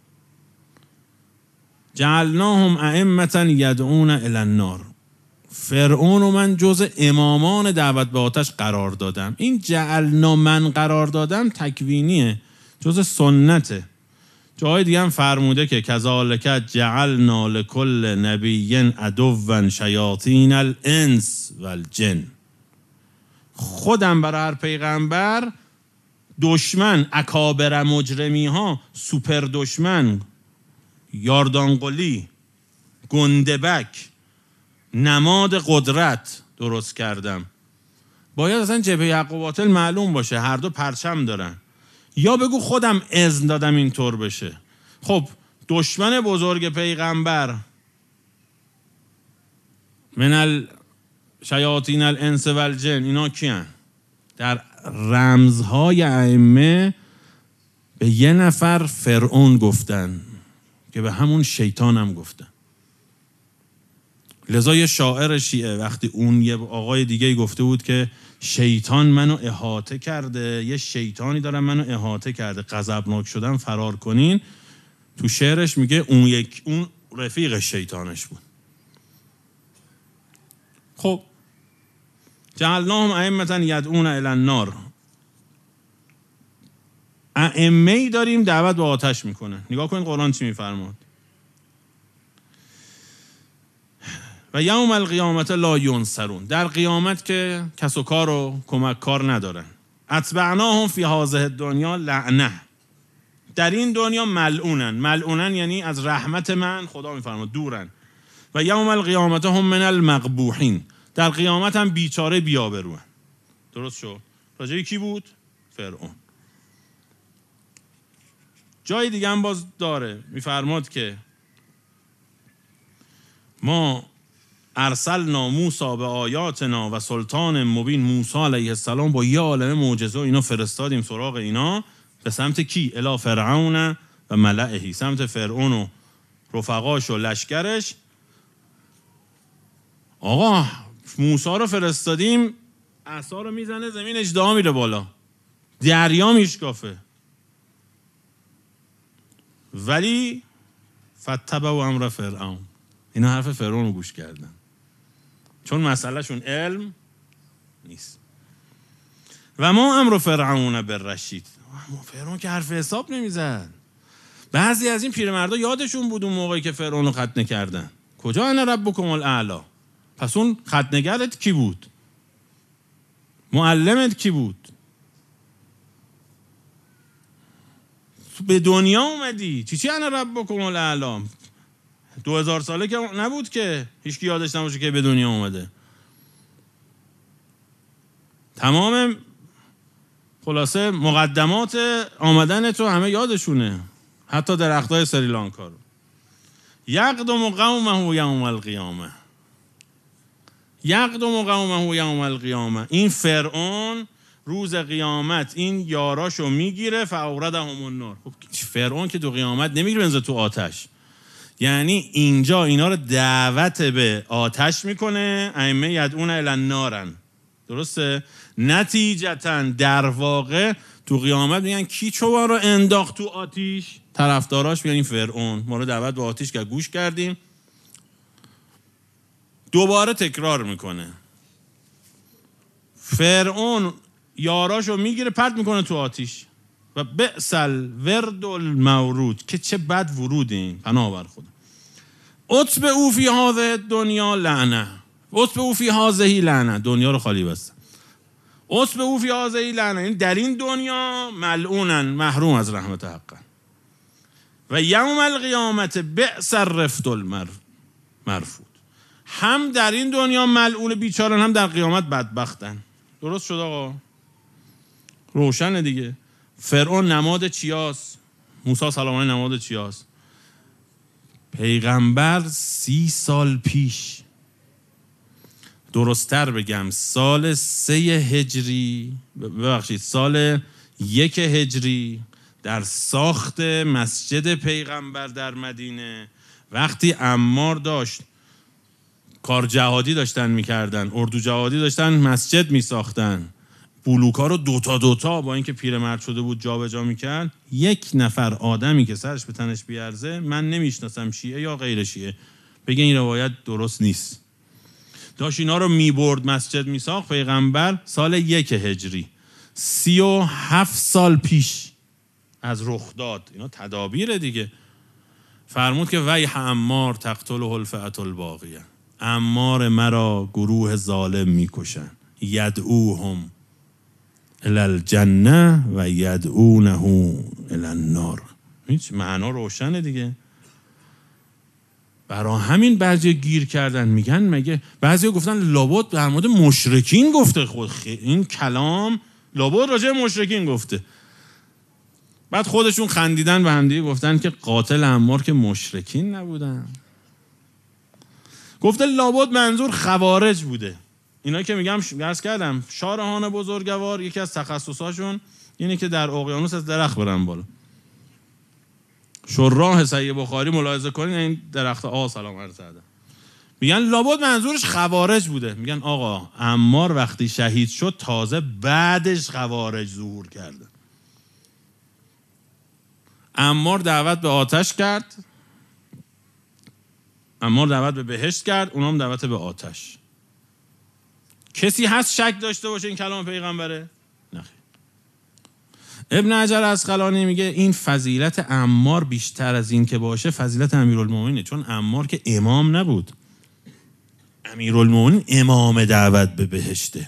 جعلناهم ائمة یدعون الی النار، فرعون و من جز امامان دعوت به آتش قرار دادم. این جعلنا من قرار دادم تکوینیه، جز سنته. جای دیگه هم فرموده که کذالک جعلنا لکل نبی عدوا شیاطین الانس والجن. خودم برای هر پیغمبر دشمن، اکابر مجرمی ها، سوپر دشمن، یاردانقلی، گندبک، نماد قدرت درست کردم. باید اصلا جبهه حق و باطل معلوم باشه، هر دو پرچم دارن. یا بگو خودم اذن دادم اینطور بشه. خب دشمن بزرگ پیغمبر من شیاطین الانس والجن اینا کیان؟ در رمزهای ائمه به یه نفر فرعون گفتن که به همون شیطان هم گفتن. لذا یه شاعر شیعه وقتی اون یه آقای دیگه گفته بود که شیطان منو احاطه کرده، یه شیطانی داره منو احاطه کرده، غضبناک شدم فرار کنین، تو شعرش میگه اون رفیق شیطانش بود. خب جعلناهم ائمة یدعون الی النار، ائمه‌ای داریم دعوت به آتش میکنن. نگاه کنید قرآن چی میفرماد. و یوم القیامت لا ینصرون، در قیامت که کس و کار و کمک کار ندارن. اتبعناهم فی هذه الدنیا لعنه، در این دنیا ملعونن. ملعونن یعنی از رحمت من، خدا میفرماد دورن. و یوم القیامت هم من المقبوحین، در قیامت هم بیچاره بیابروان. درست شد؟ راجعی کی بود؟ فرعون. جای دیگه هم باز داره، میفرماد که ما ارسلنا موسی به آیاتنا و سلطان مبین، موسی علیه السلام با یه عالمه معجزه و اینا فرستادیم سراغ اینا به سمت کی؟ الی فرعون و ملئه، سمت فرعون و رفقاش و لشکرش. آقا موسی رو فرستادیم، عصا رو میزنه زمین اژدها میره بالا، دریا میشکافه، ولی فتبعوا امر فرعون، اینا حرف فرعون رو گوش کردن، چون مسئله شون علم نیست. و ما امر فرعون بالرشید، فرعون که حرف حساب نمیزد. بعضی از این پیرمردا یادشون بود اون موقعی که فرعون رو ختنه کردن. کجا انا ربکم الاعلی؟ پس اون ختنه‌گرت کی بود؟ معلمت کی بود؟ به دنیا اومدی چی انا ربکم الاعلی؟ 2000 ساله که نبود که هیچکی یادش نباشه که به دنیا اومده. تمام خلاصه مقدمات آمدن تو همه یادشونه، حتی درختای سریلانکا رو. یقدم قومه یوم القیامه، یقدم قومه یوم القیامه، این فرعون روز قیامت این یاراشو میگیره، فاوردهم النار. خب فرعون که تو قیامت نمیگیره بنزه تو آتش، یعنی اینجا اینا رو دعوت به آتش میکنه. ائمه یدعون الی النارن، درسته؟ نتیجتا در واقع تو قیامت میگن کی چوبان رو انداخت تو آتیش؟ طرفداراش میگن این فرعون، ما رو دعوت به آتیش که گوش کردیم. دوباره تکرار میکنه، فرعون یاراشو میگیره پرت میکنه تو آتیش. و بئس الورد المورود، که چه بد ورود این، پناه بر خدا. اتبعوا فی هذه الدنیا لعنه، اتبعوا فی هذه لعنه، دنیا رو خالی بستن. اصب او فی هذه لعنه، یعنی در این دنیا ملعونن، محروم از رحمت حقا. و یوم القیامت بئس الرفد المرفود، هم در این دنیا ملعون بیچارن، هم در قیامت بدبختن. درست شد آقا؟ روشنه دیگه. فرعون نماد چیاست؟ موسی سلام علیه نماد چیاست؟ پیغمبر 30 سال پیش، درست‌تر بگم سال 3 هجری، ببخشید سال 1 هجری، در ساخت مسجد پیغمبر در مدینه، وقتی عمار داشت کار جهادی داشتن میکردن، اردو جهادی داشتن مسجد میساختن، بلوکا رو دوتا با اینکه پیرمرد شده بود جا به جا میکرد، یک نفر آدمی که سرش به تنش بیارزه، من نمیشناسم شیعه یا غیر شیعه، بگه این روایت درست نیست، داشت اینا رو میبرد مسجد میساخت. پیغمبر سال 1 هجری 37 سال پیش از رخ داد. اینا تدابیر دیگه. فرمود که ویح عمار تقتله الفئة الباغیه، عمار مرا گروه ظالم میکشن، یدعوهم الی الجنه و یدعونه الی النار. هیچ معنا روشنه دیگه. برای همین بعضی گیر کردن، میگن مگه بعضی گفتن لابد در مورد مشرکین گفته، خود این کلام لابد راجع به مشرکین گفته. بعد خودشون خندیدن به هم دیگه، گفتن که قاتل عمار که مشرکین نبودن، گفته لابد منظور خوارج بوده. اینا که میگم عرض کردم شارحان بزرگوار یکی از تخصصاشون اینه که در اقیانوس از درخت برن بالا. شراح صحیح بخاری ملاحظه کنین، این درخت سلام عرض ادب، میگن لابد منظورش خوارج بوده. میگن آقا عمار وقتی شهید شد تازه بعدش خوارج ظهور کرده. عمار دعوت به آتش کرد، عمار دعوت به بهشت کرد، اونام دعوت به آتش. کسی هست شک داشته باشه این کلام پیغمبره؟ نه. ابن حجر عسقلانی میگه این فضیلت عمار بیشتر از این که باشه فضیلت امیرالمومنینه، چون عمار که امام نبود، امیرالمومنین امام دعوت به بهشته،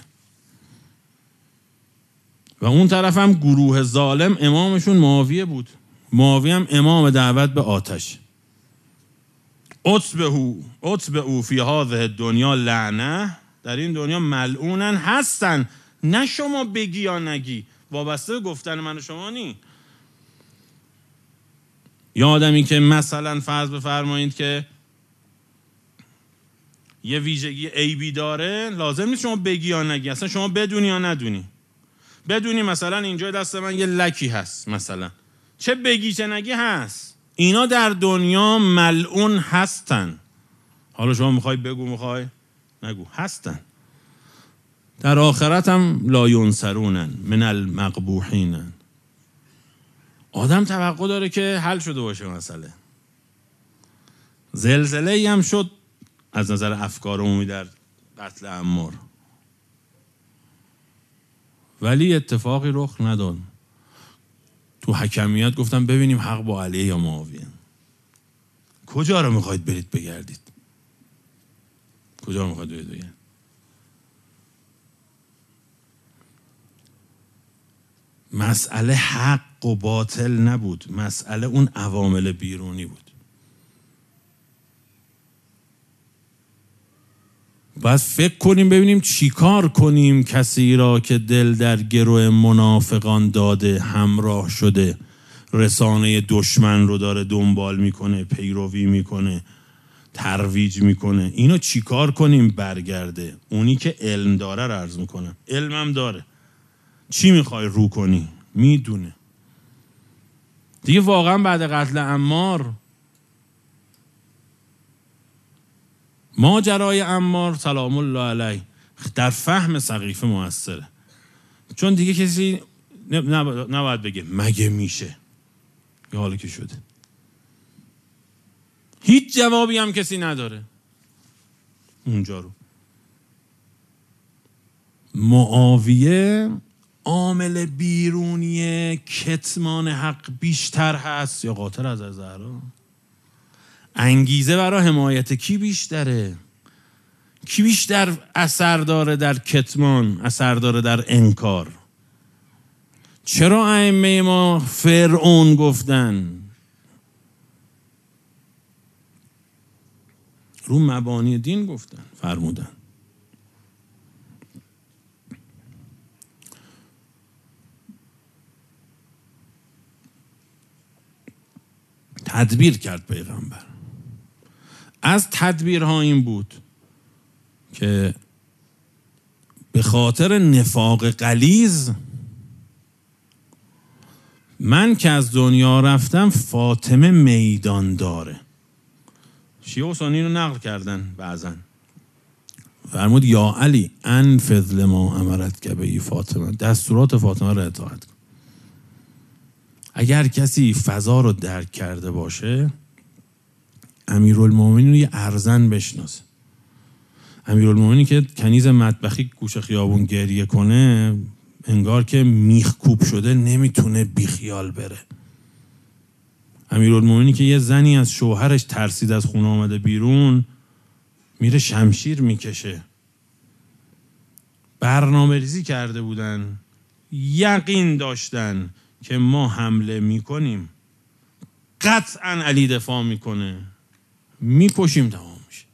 و اون طرف هم گروه ظالم امامشون معاویه بود، معاویه هم امام دعوت به آتش. اتبعوا فی هذه الدنیا لعنه، در این دنیا ملعونن هستن، نه شما بگی یا نگی، وابسته گفتن من و شما نی. یا آدمی که مثلا فرض بفرمایید که یه ویژگی عیبی داره، لازم نیست شما بگی یا نگی، اصلا شما بدونی یا ندونی. بدونی مثلا اینجا دست من یه لکی هست، مثلا چه بگی چه نگی هست، اینا در دنیا ملعون هستن. حالا شما میخوای بگو، میخوای نگو، هستن. در آخرت هم لا ینصرونن من المقبوحینن. آدم توقع داره که حل شده باشه مسئله. زلزله‌ای هم شد از نظر افکار عمومی در قتل عمار، ولی اتفاقی رخ نداد. تو حکمیت گفتم ببینیم حق با علی یا معاویه. کجا رو میخواید برید بگردید؟ کجا رو میخواید برید بگردید؟ مسئله حق و باطل نبود، مسئله اون عوامل بیرونی بود. باید فکر کنیم ببینیم چی کار کنیم کسی را که دل در گرو منافقان داده، همراه شده، رسانه دشمن رو داره دنبال میکنه، پیروی میکنه، ترویج میکنه. اینو چی کار کنیم برگرده؟ اونی که علم داره رو عرض میکنم، علمم داره، چی میخوای رو کنی میدونه دیگه. واقعا بعد قتل عمار، ماجرای عمار سلام الله علیه در فهم سقیفه موثره، چون دیگه کسی نباید بگه مگه میشه، یه حالی که شده هیچ جوابی هم کسی نداره اونجا رو. معاویه عامل بیرونی کتمان حق بیشتر هست یا قاتل از زهرا؟ انگیزه برای حمایت کی بیشتره؟ کی بیشتر اثر داره در کتمان، اثر داره در انکار؟ چرا ائمه ما فرعون گفتن؟ رو مبانی دین گفتن، فرمودن. تدبیر کرد پیغمبر. از تدبیرها این بود که به خاطر نفاق غلیظ من که از دنیا رفتم فاطمه میدان داره. شیعه و سنی رو نقل کردن بعضن. فرمود یا علی انفذ لما امرت که به فاطمه، دستورات فاطمه رو اطاعت کن. اگر کسی فضا رو درک کرده باشه، امیرالمومنین رو یه ارزن بشناسه. امیرالمومنین که کنیز مطبخی گوشه خیابون گریه کنه، انگار که میخ کوب شده نمیتونه بیخیال بره. امیرالمومنین که یه زنی از شوهرش ترسید از خونه آمده بیرون، میره شمشیر میکشه. برنامه ریزی کرده بودن، یقین داشتن که ما حمله میکنیم، قطعا علی دفاع میکنه، میکشیم، تمام میشه.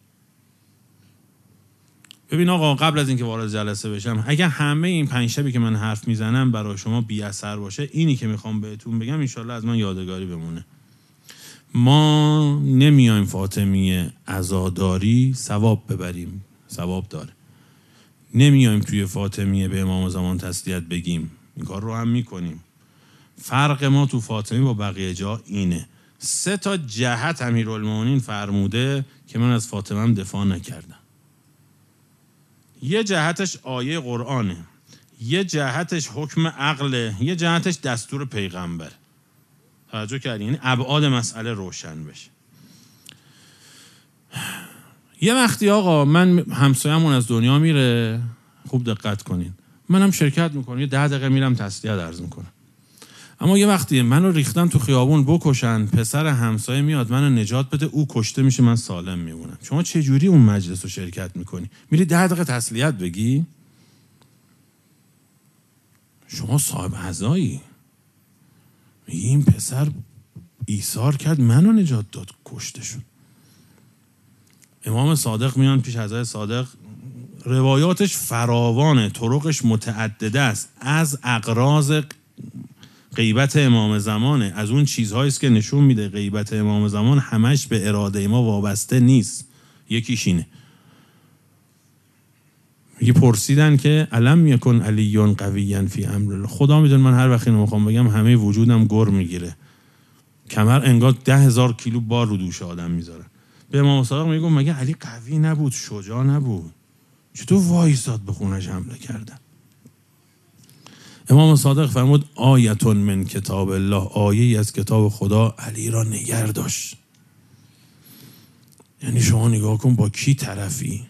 ببین آقا، قبل از اینکه وارد جلسه بشم، اگه همه این 5 شبی که من حرف میزنم برای شما بی اثر باشه، اینی که میخوام بهتون بگم انشالله از من یادگاری بمونه. ما نمیایم فاطمیه عزاداری ثواب ببریم، ثواب داره. نمیایم توی فاطمیه به امام زمان تسلیت بگیم، این کار رو هم میکنیم. فرق ما تو فاطمی با بقیه جا اینه: 3 جهت امیرالمومنین فرموده که من از فاطمه هم دفاع نکردم. یه جهتش آیه قرآنه، یه جهتش حکم عقله، یه جهتش دستور پیغمبر. توجه کردین؟ یعنی ابعاد مسئله روشن بشه. یه وقتی آقا من همسایه‌مون از دنیا میره، خوب دقت کنین، منم شرکت میکنم، یه 10 دقیقه میرم تسلیت عرض میکنم. اما یه وقتی منو ریختن تو خیابون بکشن، پسر همسایه میاد منو نجات بده، او کشته میشه، من سالم میمونم. شما چه جوری اون مجلس رو شرکت میکنی؟ میری 10 دقیقه تسلیت بگی؟ شما صاحب عزایی. این پسر ایثار کرد، منو نجات داد، کشته شد. امام صادق میان پیش حضرت صادق، روایاتش فراوانه، طرقش متعدده است، از اغراض غیبت امام زمانه، از اون چیزهایی است که نشون میده غیبت امام زمان همش به اراده ما وابسته نیست. یکیش اینه. میگه پرسیدن که علم یکن علی قویا فی امر الله. خدا میدونه من هر وقت اینو میخوام بگم همه وجودم گر میگیره، کمر انگار 10,000 کیلو بار رو دوش آدم میذاره. به امام صادق میگم مگه علی قوی نبود، شجاع نبود؟ چطور وایساد به خونش حمله کردن؟ امام صادق فرمود آیتون من کتاب الله، آیه از کتاب خدا علی را نگه داشت. یعنی شما نگاه کن با کی طرفی.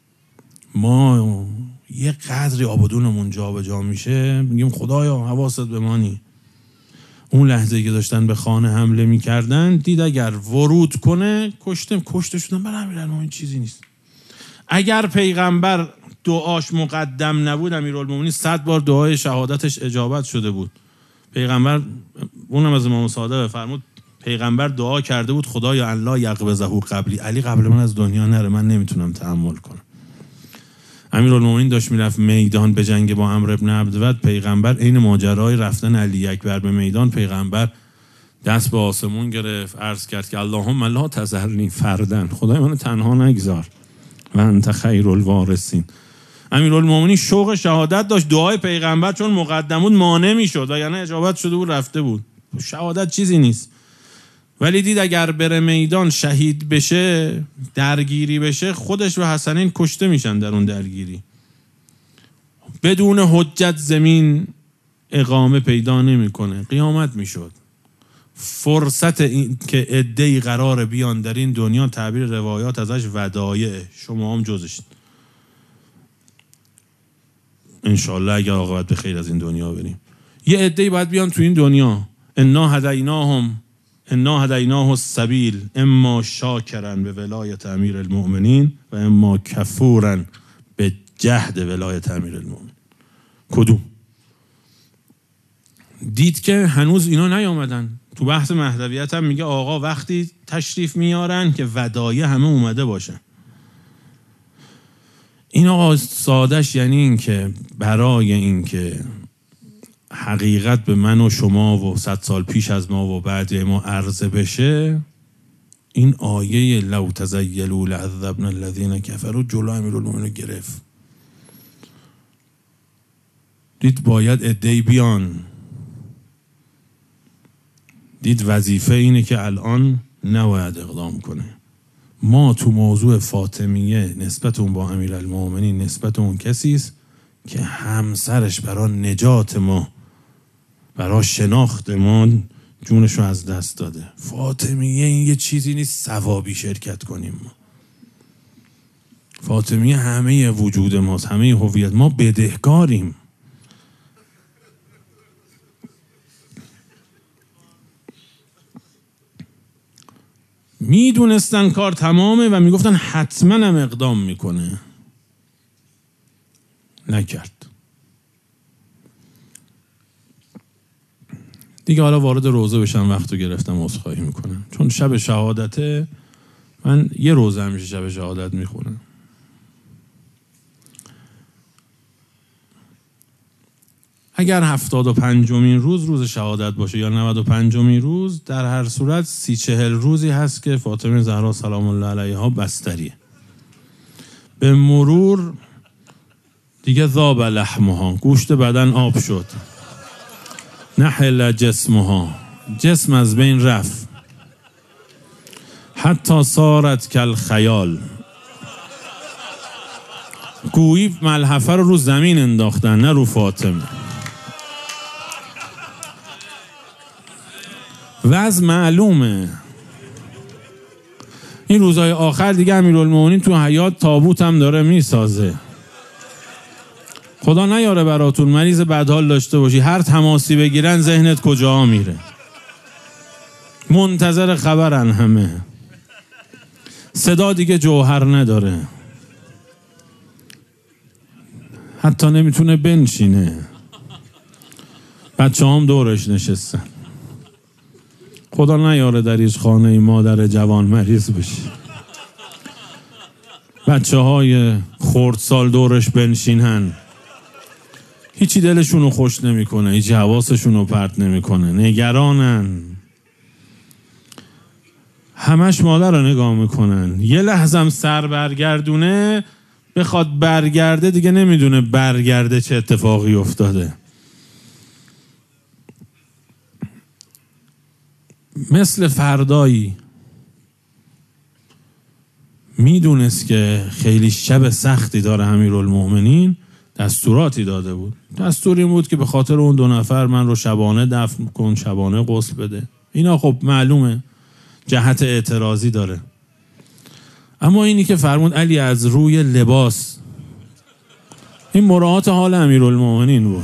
ما یه قدری آبادونمون جا به جا میشه، میگیم خدایا حواست بمانی. اون لحظه که داشتن به خانه حمله میکردن، دید اگر ورود کنه کشته شدن. برای امیرالمومنین چیزی نیست. اگر پیغمبر دعاش مقدم نبود، امیرالمومنین 100 بار دعای شهادتش اجابت شده بود. پیغمبر، اونم از امام صادق فرمود، پیغمبر دعا کرده بود خدایا الله یقبضه قبلی، علی قبل من از دنیا نره، من نمیتونم تحمل کنم. امیرالمومنین داشت میرفت میدان به جنگ با عمرو بن عبدود. پیغمبر عین ماجرای رفتن علی اکبر به میدان، پیغمبر دست به آسمون گرفت، عرض کرد که اللهم لا تذرنی فردن، خدای منو تنها نگذار و انت خیر الوارثین. امیرالمومنین شوق شهادت داشت، دعای پیغمبر چون مقدم بود مانع میشد و یعنی اجابت شده بود، رفته بود. شهادت چیزی نیست. ولی دید اگر بره میدان شهید بشه، درگیری بشه، خودش و حسنین کشته میشن در اون درگیری. بدون حجت زمین اقامه پیدا نمیکنه، قیامت میشد. فرصت این که عده‌ای قرار بیان در این دنیا، تعبیر روایات ازش ودایع، شما هم جزشید. انشالله اگر عاقبت به خیر از این دنیا بریم. یه عده‌ای باید بیان تو این دنیا. انا هدیناهم انا هدیناه السبیل اما شاکرا به ولایت امیر المؤمنین و اما کفورا به جهد ولایت امیر المؤمنین. کدوم؟ دید که هنوز اینا نیامدن. تو بحث مهدویت هم میگه آقا وقتی تشریف میارن که ودایع همه اومده باشن. این آقا سادش یعنی این که برای این که حقیقت به من و شما و 100 سال پیش از ما و بعد ما عرضه بشه، این آیه لو تزیلوا لعذبنا الذین کفروا جلو امیرالمومنین گرفت. دید باید عده‌ای بیان، دید وظیفه اینه که الان نباید اقدام کنه. ما تو موضوع فاطمیه نسبت اون با امیرالمومنین نسبت اون کسی است که همسرش برای نجات ما، برای شناخت ما جونشو از دست داده. فاطمیه این یه چیزی نیست ثوابی شرکت کنیم. ما فاطمیه همه وجود ماست، همه هویت ما، بدهکاریم. میدونستن کار تمامه و میگفتن حتما هم اقدام میکنه، نکرد. دیگه حالا وارد روزه بشم وقتو گرفتم، عذرخواهی میکنم، چون شب شهادته. من یه روزه همیشه شب شهادت میخونم. اگر 75مین روز شهادت باشه یا 95مین روز، در هر صورت 30-40 روزی هست که فاطمه زهرا سلام الله علیها بستریه. به مرور دیگه ذاب لحمها، گوشت بدن آب شد، نحل جسمها، جسم از بین رفت، حتی صارت کل خیال، گویی ملحفه رو زمین انداختن نه رو فاطمه. وضع معلومه. این روزهای آخر دیگه امیرالمومنین تو حیات تابوت هم داره میسازه. خدا نیاره براتون مریض بدحال داشته باشی، هر تماسی بگیرن ذهنت کجا میره. منتظر خبرن همه. صدا دیگه جوهر نداره، حتی نمیتونه بنشینه. بچه هم دورش نشستن. خدا نیاره در هیچ خانه مادر جوان مریض بشه، بچه های خردسال دورش بنشینن، هیچی دلشونو خوش نمیکنه، هیچی حواسشونو پرت نمیکنه، نگرانن، همش مادر رو نگاه میکنن. یه لحظم سر برگردونه بخواد برگرده دیگه نمیدونه برگرده چه اتفاقی افتاده. مثل فردایی میدونست که خیلی شب سختی داره امیرالمومنین، دستوراتی داده بود. دستوری بود که به خاطر اون 2 نفر من رو شبانه دفن کن، شبانه غسل بده. اینا خب معلومه جهت اعتراضی داره. اما اینی که فرمود علی از روی لباس، این مراعات حال امیرالمومنین بود.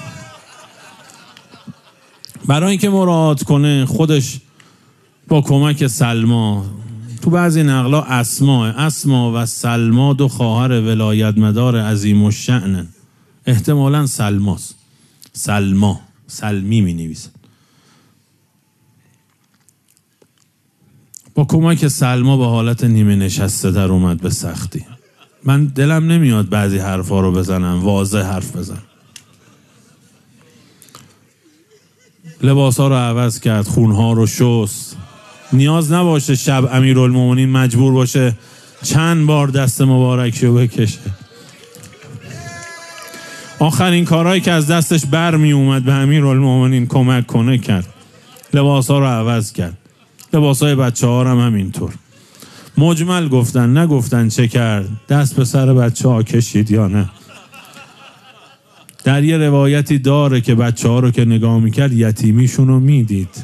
برای اینکه مراعات کنه خودش با کمک سلما، تو بعضی نقلا اسما و سلما 2 خواهر ولایت مدار عظیم الشأن، احتمالاً سلماست، سلمی می نویسن. با کمک سلما به حالت نیمه نشسته در اومد به سختی. من دلم نمیاد بعضی حرفا رو بزنم، واضح حرف بزن. لباسا رو عوض کرد، خونها رو شست. نیاز نباشه شب امیرالمومنین مجبور باشه چند بار دست مبارک رو بکشه. آخرین کارهایی که از دستش بر می اومد به امیرالمومنین کمک کنه کرد. لباسا رو عوض کرد. لباسای بچه ها هم همینطور. مجمل گفتن، نگفتن چه کرد، دست به سر بچه ها کشید یا نه. در یه روایتی داره که بچه ها رو که نگاه میکرد یتیمیشون رو میدید.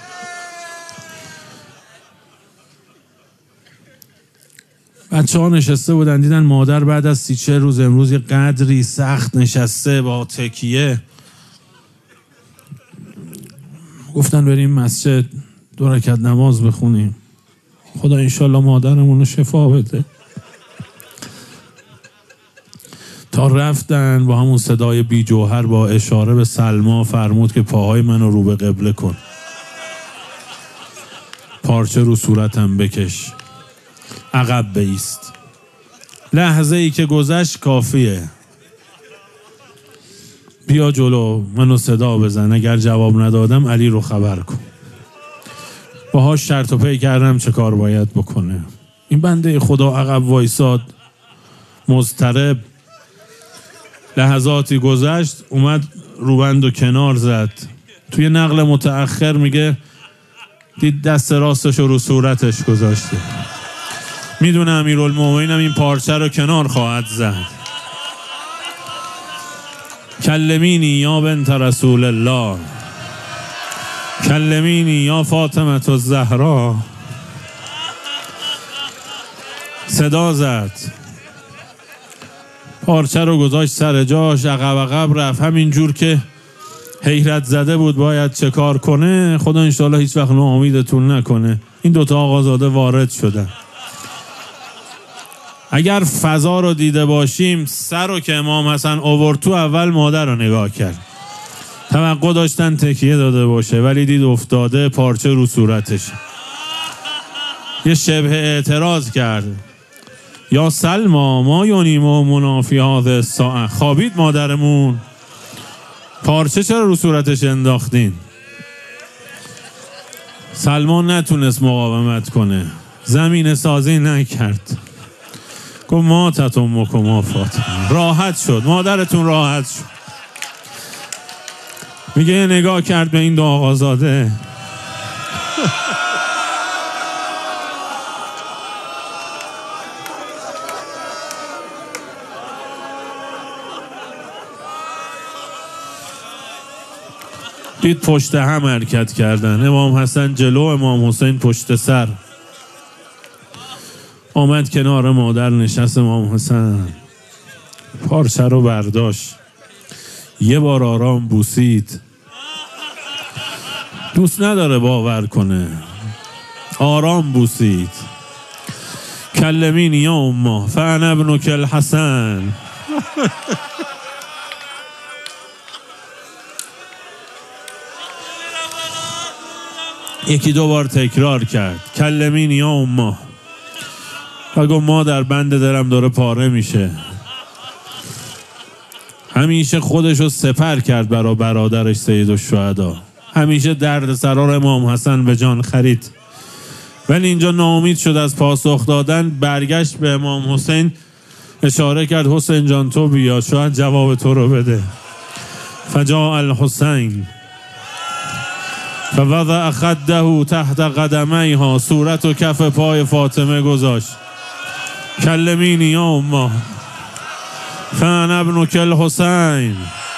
بچه ها نشسته بودن، دیدن مادر بعد از 30-40 روز امروز یه قدری سخت نشسته با تکیه. گفتن بریم مسجد 2 رکعت نماز بخونیم، خدا انشالله مادرمون رو شفا بده. تا رفتن با همون صدای بی جوهر با اشاره به سلما فرمود که پاهای منو رو به قبله کن، پارچه رو صورتم بکش، عقب بایست. لحظه ای که گذشت کافیه. بیا جلو، منو صدا بزن، اگر جواب ندادم علی رو خبر کن. باهاش شرط و پی کردم چه کار باید بکنه. این بنده خدا عقب وایساد مضطرب. لحظاتی گذشت، اومد روبند و کنار زد. توی نقل متأخر میگه دید دست راستش رو صورتش گذاشته. میدونه امیرالمومنین این پارچه رو کنار خواهد زد. کلمینی یا بنت رسول الله، کلمینی یا فاطمه الزهرا. صدا زد، پارچه رو گذاشت سر جاش، عقب رفت. همین جور که حیرت زده بود باید چه کار کنه، خدا انشاءالله هیچ وقت ناامیدتون نکنه. این 2 آقازاده وارد شدن. اگر فضا رو دیده باشیم، سر رو که امام حسن آورد تو، اول مادر رو نگاه کرد. توقع داشتن تکیه داده باشه، ولی دید افتاده، پارچه رو صورتش. یه شبه اعتراض کرد، یا سلما ما یونیم و منافی هذه الساعه. خوابید مادرمون؟ پارچه چرا رو صورتش انداختین؟ سلما نتونست مقاومت کنه، زمین سازی نکرد، گفت ما تتمکم ما فاطمه. راحت شد، مادرتون راحت شد. میگه نگاه کرد به این 2 آقازاده، دید پشت هم حرکت کردن. امام حسن جلو، امام حسین پشت سر. آمد کنار مادر نشست. امام حسن پارچه رو برداشت، یه بار آرام بوسید. دوست نداره باور کنه، آرام بوسید. کلمینی یا امه فانا ابنک الحسن. یکی 2 بار تکرار کرد، کلمینی یا امه. و گفت مادر بند دلم داره پاره میشه. همیشه خودشو سپر کرد برای برادرش سیدالشهدا. همیشه درد سرار امام حسن به جان خرید. ولی اینجا ناامید شد از پاسخ دادن، برگشت به امام حسین اشاره کرد، حسین جان تو بیا، شاید جواب تو رو بده. فجاء الحسین فوضع خده تحت قدمیها. صورت و کف پای فاطمه گذاشت. کلمینی یا امه فانا ابنک الحسین.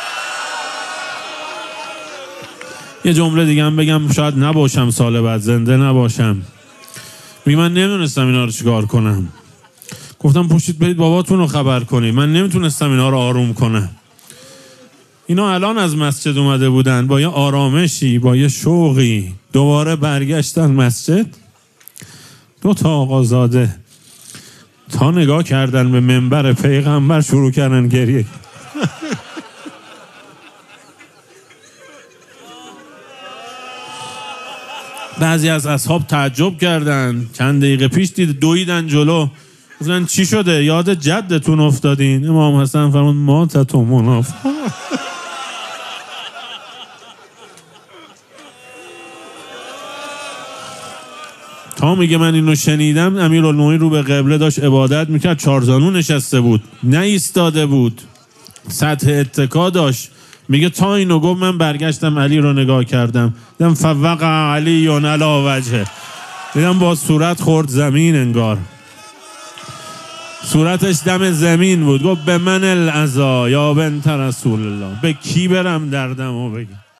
یه جمله دیگه هم بگم، شاید نباشم سال بعد، زنده نباشم. میگه من نمیدونستم اینا رو چیکار کنم. گفتم پوشید برید باباتون رو خبر کنید. من نمیتونستم اینا رو آروم کنم. اینا الان از مسجد اومده بودن با یه آرامشی، با یه شوقی، دوباره برگشتن مسجد. 2 آقازاده تا نگاه کردن به منبر پیغمبر شروع کردن گریه. بعضی از اصحاب تعجب کردن. چند دقیقه پیش دویدن جلو، گفتن چی شده؟ یاد جدتون افتادین؟ امام حسن فرمود ما تتمون. تا میگه من اینو شنیدم، امیرالمومنین رو به قبله داشت عبادت میکرد، 4 زانو نشسته بود، نه ایستاده بود، سطح اتکا داشت. میگه تا اینو گفت من برگشتم علی رو نگاه کردم، دیدم فوقع علی علی وجهه، دیدم با صورت خورد زمین، انگار صورتش دم زمین بود. گفت به من العزا یا بنت رسول الله، به کی برم دردمو بگم؟